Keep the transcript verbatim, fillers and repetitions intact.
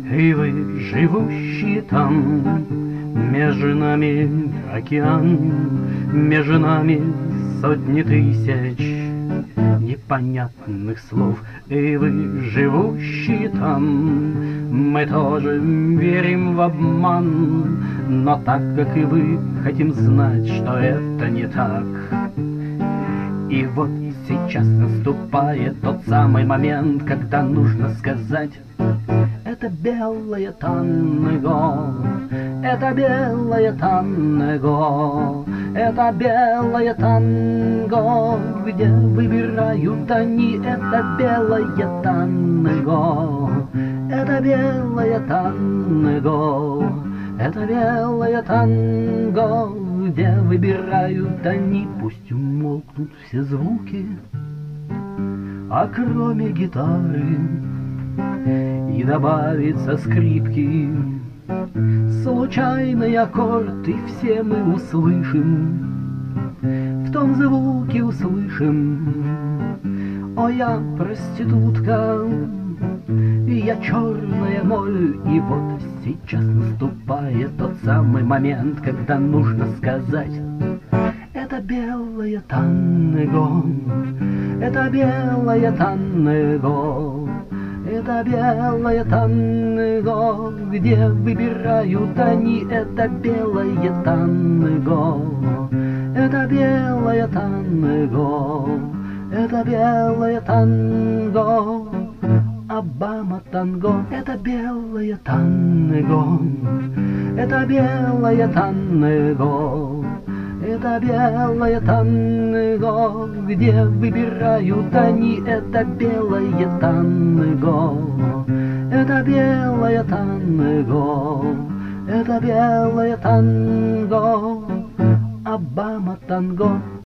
И вы, живущие там, между нами океан, между нами сотни тысяч непонятных слов. И вы, живущие там, мы тоже верим в обман, но так, как и вы, хотим знать, что это не так. И вот сейчас наступает тот самый момент, когда нужно сказать: это белое танго, это белое танго, это белое танго, где выбирают они. Это белое танго, это белое танго, это белое танго, где выбирают они. Пусть умолкнут все звуки, а кроме гитары и добавится скрипки случайный аккорд, и все мы услышим, в том звуке услышим: о, я проститутка, и я черная моль. И вот сейчас наступает тот самый момент, когда нужно сказать: это белое танго, это белое танго, это белое танго, где выбирают они. Это белое танго, это белое танго, это белое танго, Обама танго. Это белое танго, это белое танго, это белое танго, где выбирают они. Это белое танго, это белое танго, это белое танго, Обама танго.